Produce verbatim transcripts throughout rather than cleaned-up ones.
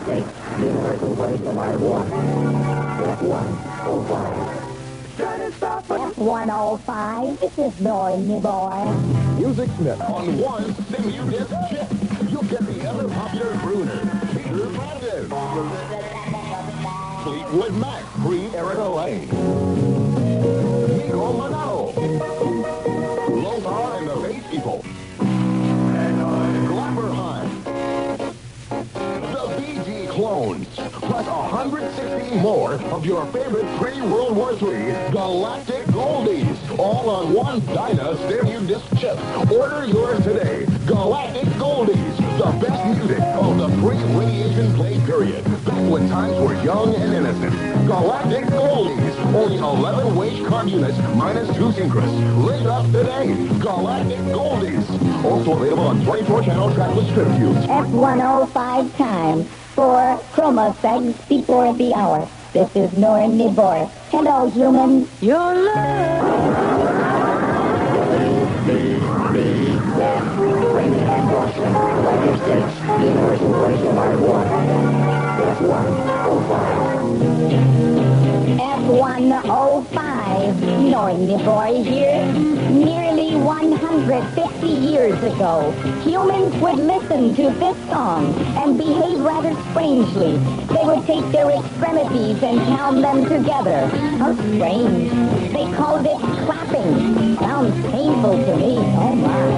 States, universal voice of our war. F one oh five. F one oh five, this is Dory, me boy. Music Smith. On one Simu-Disc chip, you'll get the ever-popular crooner, Peter Brandon. Fleetwood Mac, pre-Erica Lane. Nico Manalo. Lothar and the Bass People. Glapperheim. The Bee Gee Clones. Plus one hundred sixty more of your favorite pre-World War Three Galactic Goldies. All on one Dyna Simu-Disc chip. Order yours today. Galactic Goldies. The best music of the pre-radiation play period. Back when times were young and innocent. Galactic Goldies. Only eleven wage card units minus two Synchros. Rate up today. Galactic Goldies. Also available on twenty-four channel trackless strip views. F one oh five time for Chroma Segs before the hour. This is Nora Nibor. Hello, humans. Your love. United States, universal voice of our war. F one oh five. F one oh five. Knowing the boy here. Nearly one hundred fifty years ago, humans would listen to this song and behave rather strangely. They would take their extremities and pound them together. How strange. They called it clapping. Sounds painful to me. Oh, my.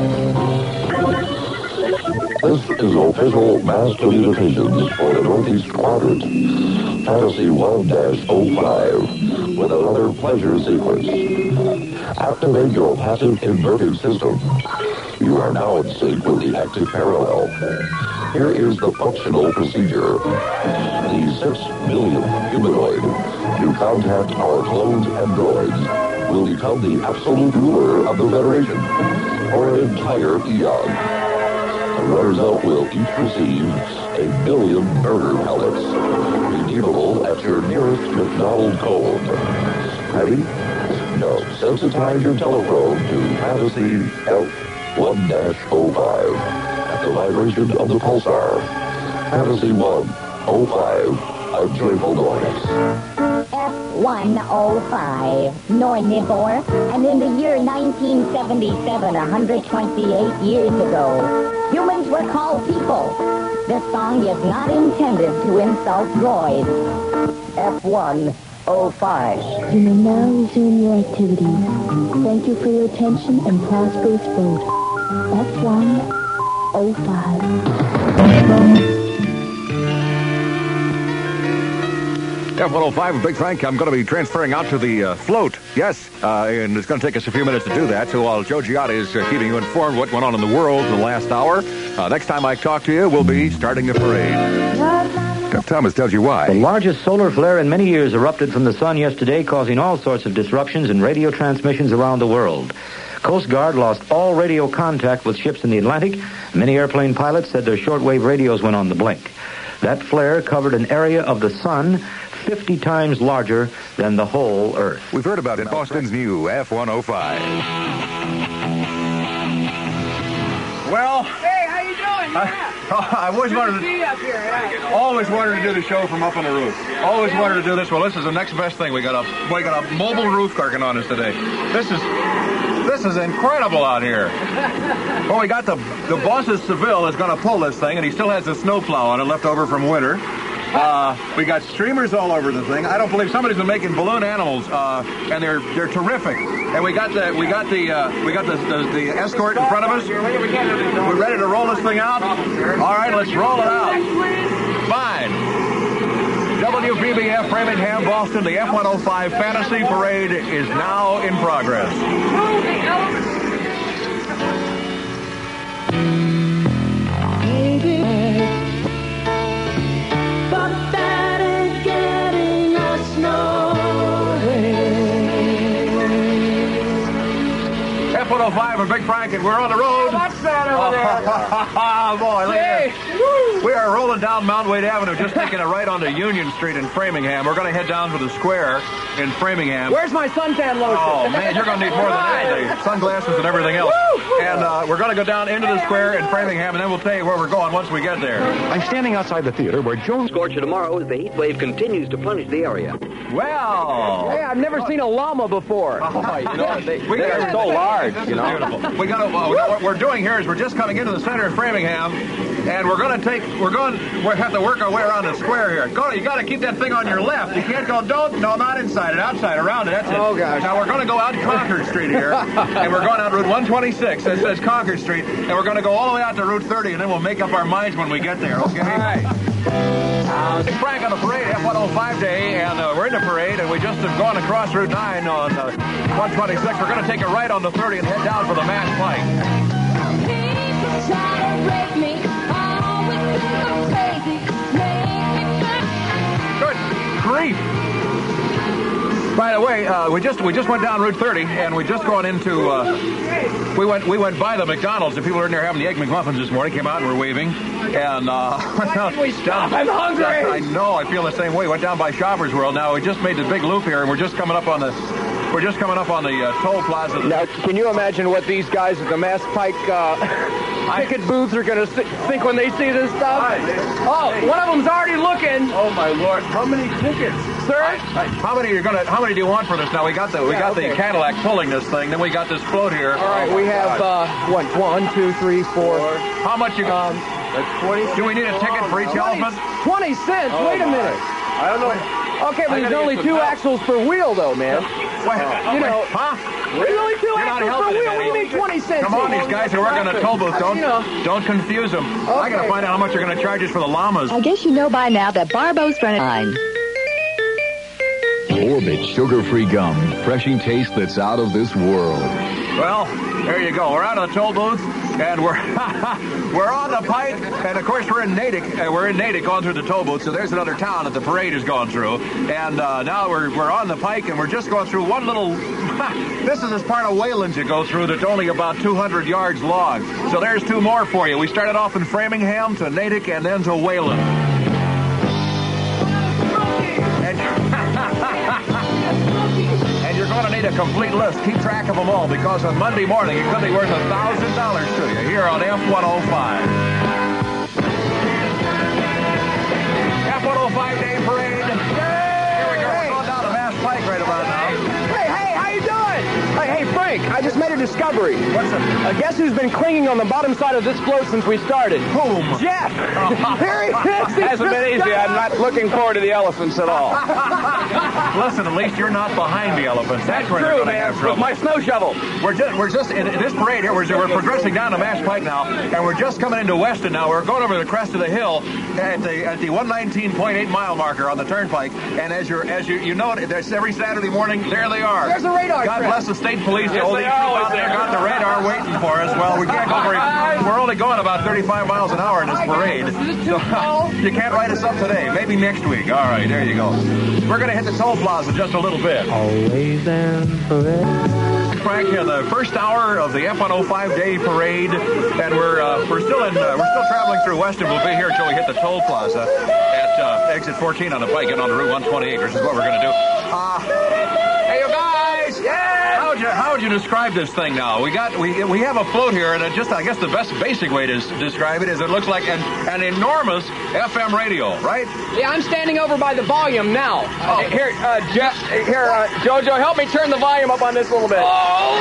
This is official mass communications for the Northeast Quadrant. Fantasy one oh five with another pleasure sequence. Activate your passive inverted system. You are now in sync with the active parallel. Here is the functional procedure. The six million humanoid to contact our cloned androids will become the absolute ruler of the Federation for an entire eon. The runners-up will each receive a billion burger pellets, redeemable at your nearest McDonald's cone. Ready? Now sensitize your telephone to Fantasy F one oh five at the vibration of the pulsar. Fantasy one oh five, a joyful noise. F one oh five, Nornivore, and in the year nineteen seventy-seven, one hundred twenty-eight years ago, humans were called people. This song is not intended to insult droids. F one oh five. You may now resume your activities. Thank you for your attention and prosperous vote. F one oh five. F one oh five, a big thank you. I'm going to be transferring out to the uh, float. Yes, uh, and it's going to take us a few minutes to do that. So while Joe Giotta is uh, keeping you informed what went on in the world in the last hour, uh, next time I talk to you, we'll be starting the parade. Thomas tells you why. The largest solar flare in many years erupted from the sun yesterday, causing all sorts of disruptions in radio transmissions around the world. Coast Guard lost all radio contact with ships in the Atlantic. Many airplane pilots said their shortwave radios went on the blink. That flare covered an area of the sun fifty times larger than the whole Earth. We've heard about it. Boston's new F one oh five. Well, hey, how you doing? I, Yeah. I always wanted to, Be up here. Yeah. always wanted to do the show from up on the roof. Always wanted to do this. Well, this is the next best thing. We got a we got a mobile roof working on us today. This is this is incredible out here. Well, we got the the boss of Seville is going to pull this thing, and he still has the snowplow on it left over from winter. Uh, we got streamers all over the thing. I don't believe somebody's been making balloon animals, uh, and they're they're terrific. And we got the we got the uh, we got the, the the escort in front of us. We're ready to roll this thing out. All right, let's roll it out. Fine. W P B F Framingham, Boston. The F one oh five Fantasy Parade is now in progress. F one oh five five and Big Frank, and we're on the road. What's that over there? Oh, boy, look at Hey. this. We are rolling down Mount Wade Avenue, just taking a right onto Union Street in Framingham. We're going to head down to the square in Framingham. Where's my suntan lotion? Oh, man, you're going to need more than that. The sunglasses and everything else. And uh, we're going to go down into the square in Framingham, and then we'll tell you where we're going once we get there. I'm standing outside the theater where Jones... Scorcher tomorrow as the heat wave continues to punish the area. Well... Hey, I've never seen a llama before. Oh, you know, they, We they got- are so large, you know. Beautiful. We got to, uh, what we're doing here is we're just coming into the center of Framingham, and we're going to take, we're going, we have to work our way around the square here. Go, you got to keep that thing on your left. You can't go, don't, no, not inside it, outside, around it. That's it. Oh, gosh. Now we're going to go out Concord Street here, and we're going out Route one twenty-six. That says Concord Street, and we're going to go all the way out to Route thirty, and then we'll make up our minds when we get there. Okay. All right. Uh, it's Frank on the parade, F one oh five day, and uh, we're in the parade, and we just have gone across Route nine on uh, one twenty-six. We're going to take a right on the thirty and head down for the Mass Pike. Good grief! By the way, uh, we just we just went down Route thirty, and we just gone into uh, we went we went by the McDonald's. The people were in there having the egg McMuffins this morning. Came out and were waving, and uh, Why did we stop? I'm hungry. I know. I feel the same way. Went down by Shoppers World. Now we just made the big loop here, and we're just coming up on the we're just coming up on the uh, toll plaza. Now, can you imagine what these guys at the Mass Pike uh, ticket booths are going to think when they see this stuff? Oh, one of them's already looking. Oh my Lord! How many tickets, sir? How many are you gonna? How many do you want for this? Now we got the we Yeah, got okay. the Cadillac pulling this thing. Then we got this float here. All right, we have uh, what? One, two, three, four. How much you got? Um, That's twenty. Do we need a ticket for each elephant? Twenty cents. Oh, Wait a my. minute. I don't know. Okay, but I there's gotta only get two some help. axles per wheel, though, man. Wait, You know, huh? There's only two You're not axles per helping wheel. him, What do you Eddie. mean twenty cents? Come on, these guys are working a toll booth. Don't You know. don't confuse them. I gotta Okay. find out how much they're gonna charge us for the llamas. I guess you know by now that Barbo's running line. Orbit sugar-free gum. Refreshing taste that's out of this world. Well, there you go. We're out of the toll booth, and we're we're on the Pike, and of course we're in Natick. Uh, we're in Natick going through the toll booth, so there's another town that the parade has gone through. And uh, now we're we're on the Pike, and we're just going through one little. This is this part of Wayland you go through that's only about two hundred yards long. So there's two more for you. We started off in Framingham to Natick, and then to Wayland. And, and you're going to need a complete list. Keep track of them all, because on Monday morning it could be worth a thousand dollars to you here on F one oh five. F one oh five Day Parade. Here we go. We're going down to Mass Pike right about now. Hey, hey, how you doing? Hey, hey, Frank, I just made a discovery. What's it? Uh, guess who's been clinging on the bottom side of this float since we started? Whom? Jeff! Here he is! He Hasn't been just easy. got I'm up. not looking forward to the elephants at all. Listen, at least you're not behind the elephants. That's, where they're True, going to man. have trouble. With my snow shovel. We're just, we're just in, in this parade here. We're, we're progressing down to Mass Pike now, and we're just coming into Weston now. We're going over the crest of the hill at the at the one nineteen point eight mile marker on the turnpike. And as you're as you you know, there's every Saturday morning. There they are. There's a radar God track. bless the state police. Yes, All they these are troop always out there there. got the radar waiting for us. Well, we can't go very. We're only going about thirty-five miles an hour in this parade. So, you can't write us up today. Maybe next week. All right, there you go. We're going to hit the toll plaza just a little bit. Always and forever. Frank, here the first hour of the F one oh five Day Parade, and we're uh, we're still in uh, we're still traveling through Weston. We'll be here until we hit the toll plaza at uh, exit fourteen on the Pike, and on the Route one twenty-eight, which is what we're going to do. Uh, hey, you guys! Yeah! How would you how would you describe this thing now? We got we we have a float here, and it just I guess the best basic way to s- describe it is it looks like an an enormous F M radio, right? Yeah, I'm standing over by the volume now. Oh. Uh, here, uh, Jeff, here, uh, Jojo, help me turn the volume up on this a little bit. Turn,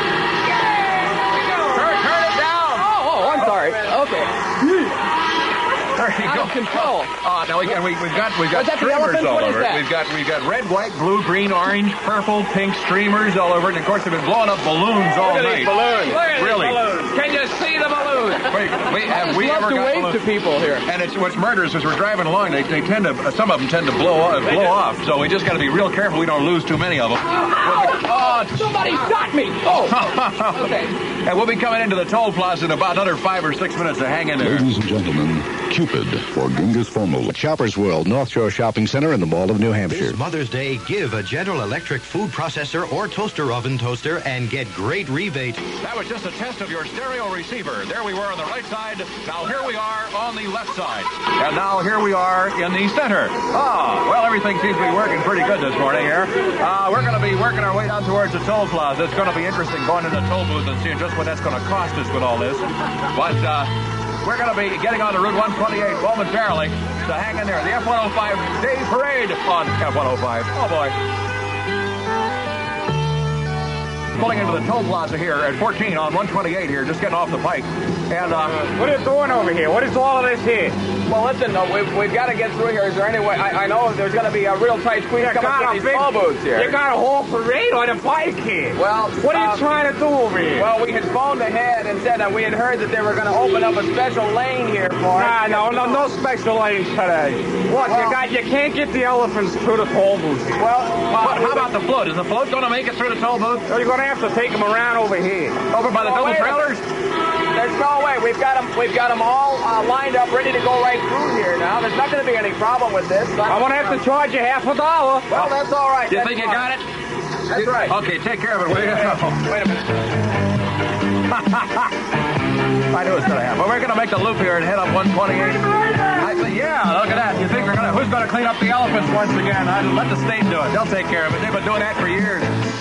turn it down. Oh, oh, I'm sorry. Okay. There you Out go. of control. Uh, now we, and we, we've got we've got Was that the streamers elephant? all What is over it. that? We've got we've got red, white, blue, green, orange, purple, pink streamers all over it. And of course, they've been blowing up balloons all Look at night. these balloons. Look at these Really? balloons. Can you see the balloons? we, have I we love ever to got wave one to of- people here. And it's what's murderous is we're driving along. They, they tend to, uh, some of them tend to blow uh, blow off. So we just got to be real careful we don't lose too many of them. Oh, somebody shot me! Oh, okay. And we'll be coming into the toll plaza in about another five or six minutes. To hang in there. Ladies and gentlemen, Cupid for Genghis Fomo. Shoppers World, North Shore Shopping Center in the Mall of New Hampshire. This Mother's Day, give a General Electric food processor or toaster oven toaster and get great rebate. That was just a test of your stereo receiver. There we were on the right side. Now here we are on the left side. And now here we are in the center. Ah, well, everything seems to be working pretty good this morning here. Uh, we're going to be working our way down towards the toll plaza. It's going to be interesting going into the toll booth and seeing just what that's going to cost us with all this. But uh, we're going to be getting on to Route one twenty-eight momentarily. So hang in there. The F one oh five Day Parade on F one oh five. Oh, boy. Pulling into the toll plaza here at fourteen on one twenty-eight here, just getting off the pike. And, uh... What are you doing over here? What is all of this here? Well, listen, no, we've, we've got to get through here. Is there any way? I, I know there's going to be a real tight squeeze You coming got through a these big- toll booths here. You got a whole parade on a bike here. Well, What are you uh, trying to do over here? Well, we had phoned ahead and said that we had heard that they were going to open up a special lane here for Nah, us. no, no, no special lanes today. What, Well- you got, you can't get the elephants through the toll booth. Well, But how about the float? Is the float going to make it through the toll booth? So you're going to have to take them around over here. Over by the Oh, double wait a trailers? There's no way. We've got them. We've got them all uh, lined up, ready to go right through here. Now, there's not going to be any problem with this. I'm going to have to charge you half a dollar. Well, that's all right. You That's think you fine. got it? That's right. Okay, take care of it, will you? Wait a minute. I knew it was going to happen. But we're going to make the loop here and head up one twenty-eight. I think, yeah, look at that. You think we're going to, who's going to clean up the elephants once again? I'd let the state do it. They'll take care of it. They've been doing that for years.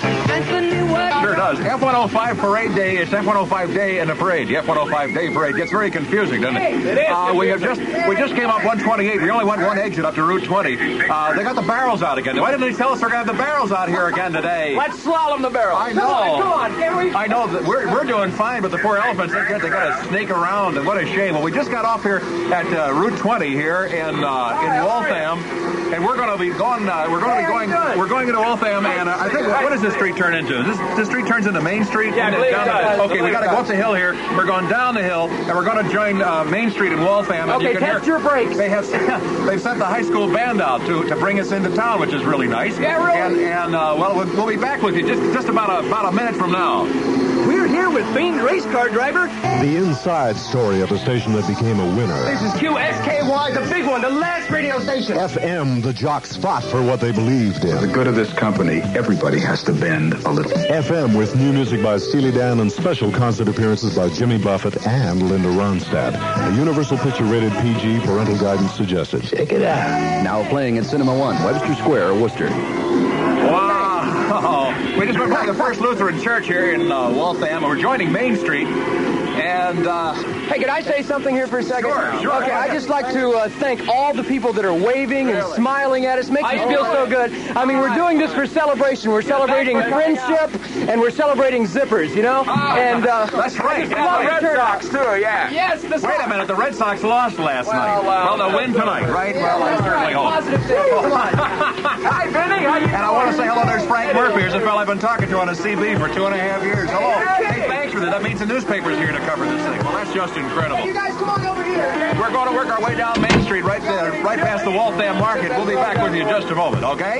Sure does. F one oh five Parade Day. It's F one oh five Day and the parade. The F one oh five Day Parade gets very confusing, doesn't it? It is Uh, we have just we just came up one twenty-eight. We only went one exit up to Route twenty. Uh, they got the barrels out again. Why didn't they tell us they're going to have the barrels out here again today? Let's slalom the barrel. I know. Come on, come on. Can we? I know that we're, we're doing fine, but the poor elephants, they got, they got to snake around, and what a shame. Well, we just got off here at uh, Route twenty here in uh, in Waltham, and we're going to be going. Uh, we're going to be going. We're going into Waltham, and uh, I think what does this street turn into? This this street turns into Main Street. Yeah, I And believe down it the- does. Okay, I we believe got to it go does. up the hill here. We're going down the hill, and we're going to join uh, Main Street in Waltham. And Okay, you can test hear, your brakes. They have they've sent the high school band out to to bring us into town, which is really nice. Yeah, really. And and uh, well, we'll we'll be back with you just just about a, about a minute from now. We're here with famed race car driver. The inside story of a station that became a winner. This is Q S K Y, the big one, the last radio station. F M, the jocks fought for what they believed in. For the good of this company, everybody has to bend a little. F M with new music by Steely Dan and special concert appearances by Jimmy Buffett and Linda Ronstadt. A Universal Picture rated P G, parental guidance suggested. Check it out. Now playing at Cinema One, Webster Square, Worcester. Wow. We just went by the First Lutheran Church here in uh, Waltham, and we're joining Main Street. And, uh... Hey, can I say something here for a second? Sure, sure. Okay, I'd just like to uh, thank all the people that are waving and smiling at us. Makes us feel so good. I mean, we're doing this for celebration. We're celebrating friendship, and we're celebrating zippers, you know? And, uh... That's right. love Red the turnout. Sox, too, yeah. Yes, the Wait a minute, the Red Sox lost last Well, night. well, Well, they'll win tonight, right? Well, I certainly hope. Positive thing. Come on. Hi, Benny. How you And I want to say hello, there's Frank Murphy. Here's a fellow I've been talking to on a C B for two and a half years. Hello. Hey, thanks for that. That means the newspaper's here to cover this thing. Well, that's just incredible. You guys, come on over here. We're going to work our way down Main Street right there, right past the Waltham Market. We'll be back with you in just a moment, okay?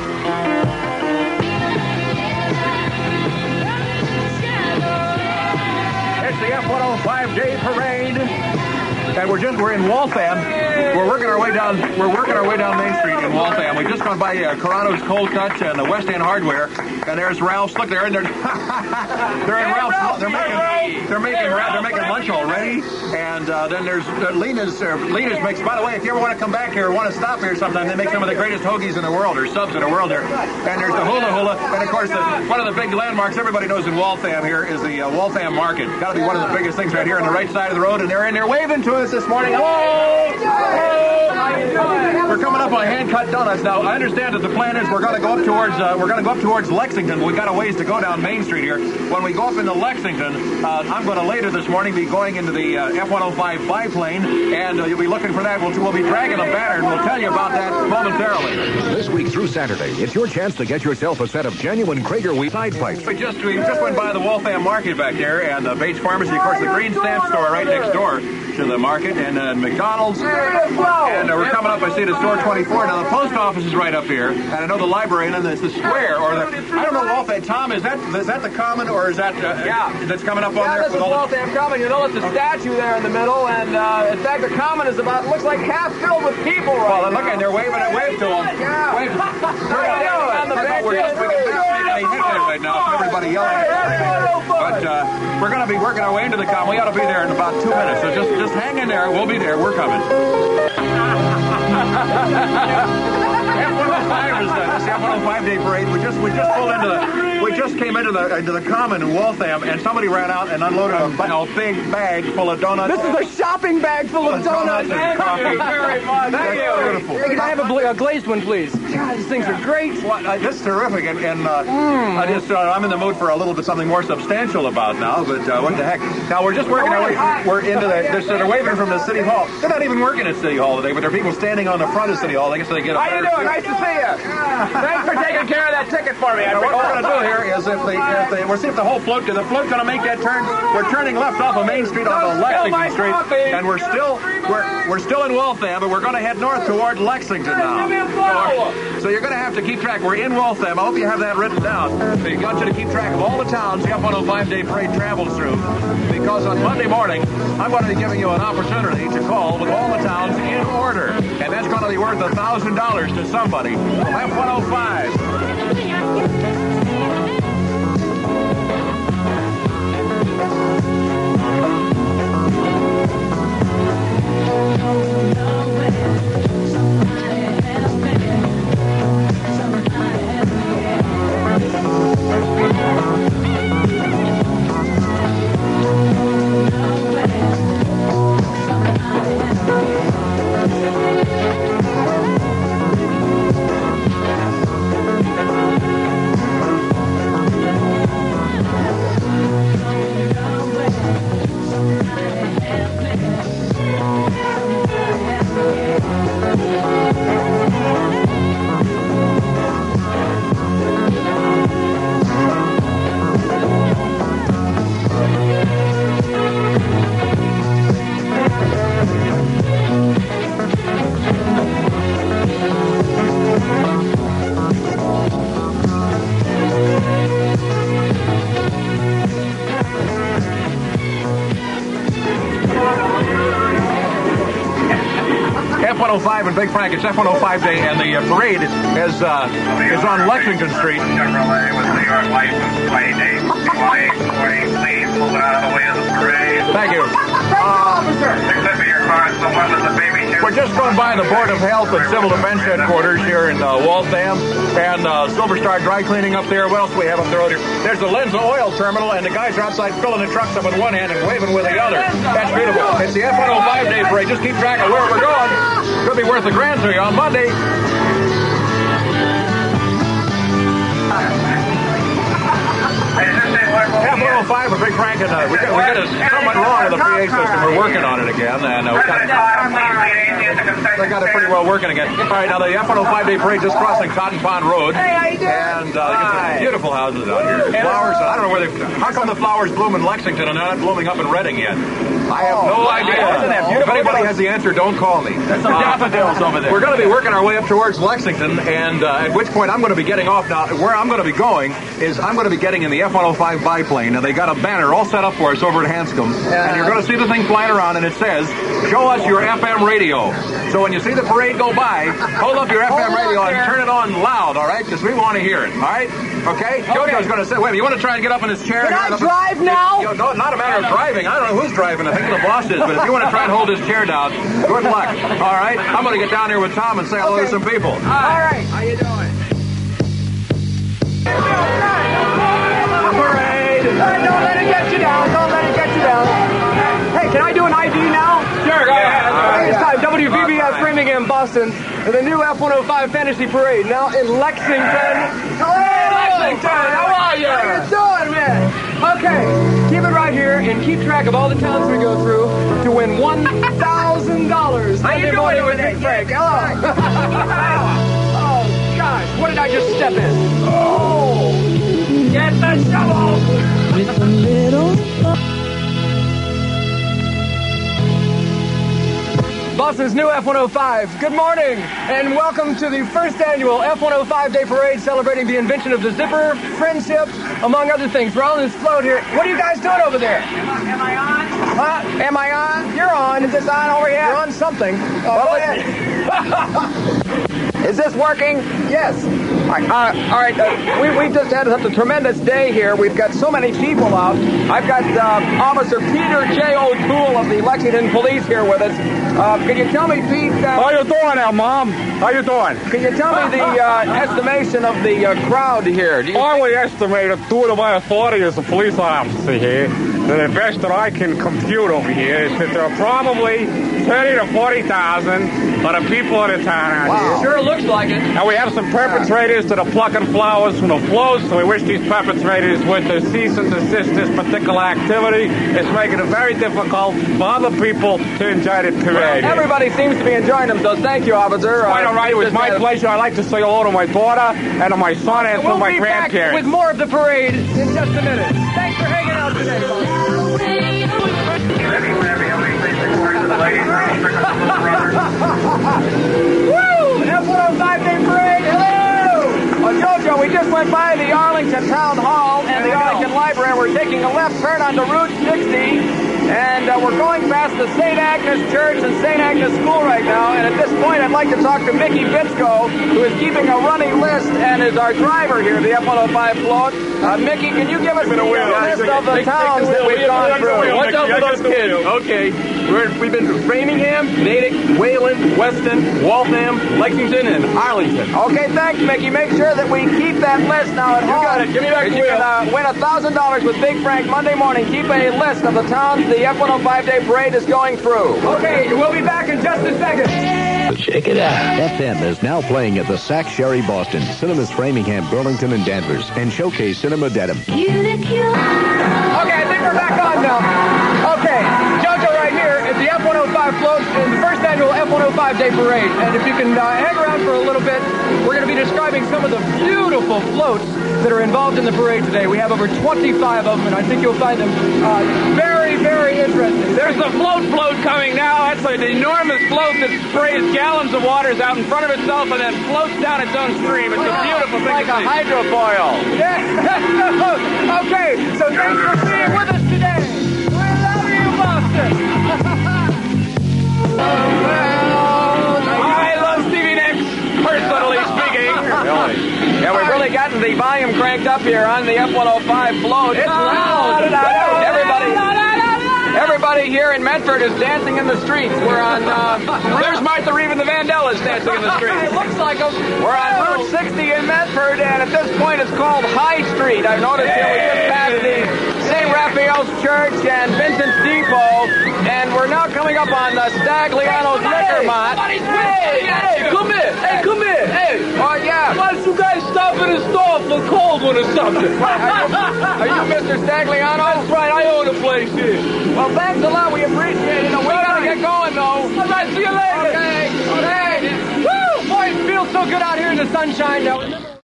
It's the F one oh five Day Parade. And we're just we're in Waltham. We're working our way down we're working our way down Main Street in Waltham. We just gone by uh, Corrado's Cold Cuts and the West End Hardware. And there's Ralph's. Look, they're in there. They're in Ralph's. They're making they're making they're making lunch already. And uh, then there's uh, Lena's. Uh, Lena's makes. By the way, if you ever want to come back here or want to stop here sometime, they make some of the greatest hoagies in the world or subs in the world here. And there's the Hula Hula. And of course, the, one of the big landmarks everybody knows in Waltham here is the uh, Waltham Market. Got to be one of the biggest things right here on the right side of the road. And they're in there waving to us this morning. Hello. Hello. We're coming up on Hand Cut Donuts. Now, I understand that the plan is we're going to go up towards uh, we're going to go up towards Lexington. But we got a ways to go down Main Street here. When we go up into Lexington, uh, I'm going to later this morning be going into the uh, F one oh five biplane, and uh, you'll be looking for that. We'll, we'll be dragging a banner, and we'll tell you about that momentarily. This week through Saturday, it's your chance to get yourself a set of genuine Krager wheat side pipes. We just we just went by the Waltham Market back there, and the Bates Pharmacy, of course, the Green Stamp store right next door to the market, and uh, McDonald's. And uh, we're coming up, I see the store twenty-four. Now, the post office is right up here, and I know the library, and then there's the square, or the, I don't know, Waltham. Tom, is that is that the Common, or is that, uh, yeah, that's coming up on yeah, there? this is Waltham Common. You notice the statue there in the middle, and uh, in fact, the Common is about, looks like half filled with people right well, now. look, and they're waving and wave to them. Yeah. Wave. How you doing? On the bench. We're just, we can barely hit it right now from everybody yelling at us. But uh, we're going to be working our way into the Common. We ought to be there in about two minutes, so just, just hang in there. We'll be there. We're coming. F one oh five is the, this F one oh five day parade. We just we just pulled into the we just came into the into the Common in Waltham, and somebody ran out and unloaded a, a big bag full of donuts. This is a shopping bag full of donuts. donuts and coffee. Thank you very much. Thank you. Beautiful. Hey, can I have a, bla- a glazed one, please? God, these things are great. Well, uh, this is terrific, and, and uh, mm. I just uh, I'm in the mood for a little bit something more substantial about now. But uh, what the heck? Now we're just working our way. We're into the. They're, so they're waving from the City Hall. They're not even working at City Hall today, but there are people standing on the front of City Hall. I guess they get a. How you doing? Nice to see you. Thanks for taking care of that ticket for me. Now, what we're going to do here is if the, if the we'll see if the whole float, the float's going to make that turn. We're turning left off of Main Street onto Lexington Street, and we're still we're we're still in Waltham, but we're going to head north toward Lexington now. So, so you're going to have to keep track. We're in Waltham. I hope you have that written down. So you got you to keep track of all the towns the F one oh five day parade travels through, because on Monday morning I'm going to be giving you an opportunity to call with all the towns in order, and that's going to be worth a thousand dollars to somebody from F one oh five. F one oh five and Big Frank. It's F one oh five day, and the uh, parade is uh, is on Lexington Street. Chevrolet with New York license plate eight one eight four eight. Please move out of the way of the parade. Thank you. Uh, Exhibit your car. Someone with a baby chair. We're just going by the Board of Health and Civil Defense headquarters here in uh, Waltham, and uh, Silver Star Dry Cleaning up there. What else do we have up there? There's the Lenza Oil Terminal, and the guys are outside filling the trucks up with one hand and waving with the other. That's beautiful. It's the F one oh five day parade. Just keep track of where we're going. Could be worth a grand to you on Monday. F one oh five with Big Frank, and uh, we got, we got it somewhat wrong with the P A system. We're working on it again, and uh, we got it, they got it pretty well working again. All right, now the F one oh five day parade just crossing Cotton Pond Road. Hey, how you doing? And uh, there's some beautiful houses out here. There's flowers. I don't know where they. How come the flowers bloom in Lexington and they're not blooming up in Reading yet? I have no idea. If anybody has the answer, don't call me. There's some daffodils over there. We're going to be working our way up towards Lexington, and uh, at which point I'm going to be getting off. Now, where I'm going to be going is I'm going to be getting in the F one oh five biplane. Now, they got a banner all set up for us over at Hanscom, and you're going to see the thing flying around, and it says, show us your F M radio. So when you see the parade go by, hold up your F M radio and turn it on loud, all right? Because we want to hear it, all right? Okay? okay. JoJo's going to say, wait, you want to try and get up in his chair? Can I drive now? You know, no, not a matter of driving. I don't know who's driving. I think the boss is, but if you want to try and hold his chair down, good luck. All right? I'm going to get down here with Tom and say hello okay. to some people. All right. How you doing? Parade! Hey, don't let it get you down. Don't let it get you down. Hey, can I do an I D now? Sure, go ahead. Hey, it's time. W V B S Framingham, Boston, and the new F one oh five Fantasy Parade now in Lexington. Hey, Lexington, how are you? How you doing, man? Okay. Keep it right here and keep track of all the towns we go through to win one thousand dollars. How you doing over there, Frank? Hello. Oh, gosh. What did I just step in? Oh. Get the shovel. With a little... Boston's new F one oh five. Good morning, and welcome to the first annual F one oh five Day Parade celebrating the invention of the zipper, friendship, among other things. We're on this float here. What are you guys doing over there? Am I on? Huh? Am I on? You're on. Is this on over here? You're on something. Uh, Well, go let's- ahead. Is this working? Yes. All right, uh, all right uh, we, we just had such a tremendous day here. We've got so many people out. I've got uh, Officer Peter J. O'Toole of the Lexington Police here with us. Uh, can you tell me, Pete... Uh, How you doing now, Mom? How you doing? Can you tell me the uh, estimation of the uh, crowd here? Do you I would estimate, due to my authority as a police officer here, that the best that I can compute over here is that there are probably thirty to forty thousand of the people in the town out Wow. here. Sure looks like it. And we have some perpetrators that are plucking flowers from the floats, so we wish these perpetrators would uh, cease and desist this particular activity. It's making it very difficult for other people to enjoy the parade. Everybody seems to be enjoying themselves. Thank you, officer. Quite Uh, all right. It was just my had- pleasure. I'd like to say hello to my daughter and to my son and We'll to my be back grandparents. with more of the parade in just a minute. Thanks for hanging out today, folks. Woo! F one oh five Day Parade, hello! Well, Jojo, we just went by the Arlington Town Hall and the Arlington Library. We're taking a left turn onto Route sixty, and uh, we're going past the Saint Agnes Church and Saint Agnes School right now. And at this point, I'd like to talk to Mickey Bitsko, who is keeping a running list and is our driver here of the F one oh five float. Uh, Mickey, can you give us the uh, list of the towns that we've gone through? Watch out for those kids. Okay, We're, we've been to Framingham, Natick, Wayland, Weston, Waltham, Lexington, and Arlington. Okay, thanks, Mickey. Make sure that we keep that list now at You home. got it. Give me back the You wheel. can uh, win one thousand dollars with Big Frank Monday morning. Keep a list of the towns the F one oh five Day Parade is going through. Okay, we'll be back in just a second. Check it out. F M is now playing at the Sac Sherry Boston, Cinemas Framingham, Burlington, and Danvers, and Showcase Cinema Dedham. Okay, I think we're back on now. Okay, Jojo right here at the F one oh five float in the first annual F one oh five Day Parade. And if you can uh, hang around for a little bit, we're going to be describing some of the beautiful floats that are involved in the parade today. We have over twenty-five of them, and I think you'll find them uh, very, very interesting. There's the float float coming now. That's an enormous float that sprays gallons of waters out in front of itself and then floats down its own stream. It's a beautiful thing Like to a see. hydrofoil. Yes. Okay, so thanks for being with us today. We love you, Boston. I love Stevie Nicks, personally speaking. Yeah, we've really gotten the volume cranked up here on the F one oh five float. It's loud. Everybody, everybody here in Medford is dancing in the streets. We're on. Uh, There's Martha Reeve and the Vandellas dancing in the street. It looks like them. We're on Route sixty in Medford, and at this point it's called High Street. I've noticed here we just passed the Saint Raphael's Church and Vincent's Depot, and we're now coming up on the Stagliano's Liquor Mart. Hey, hey, come here. Hey, come here. Hey. Oh, yeah. Why don't you guys stop in the store for a cold one or something? Are you Mister Stagliano? That's right. I own a place here. Well, thanks a lot. We appreciate it. We gotta get going, though. All right, see you later. Okay. Okay. Woo! Boy, it feels so good out here in the sunshine now. Remember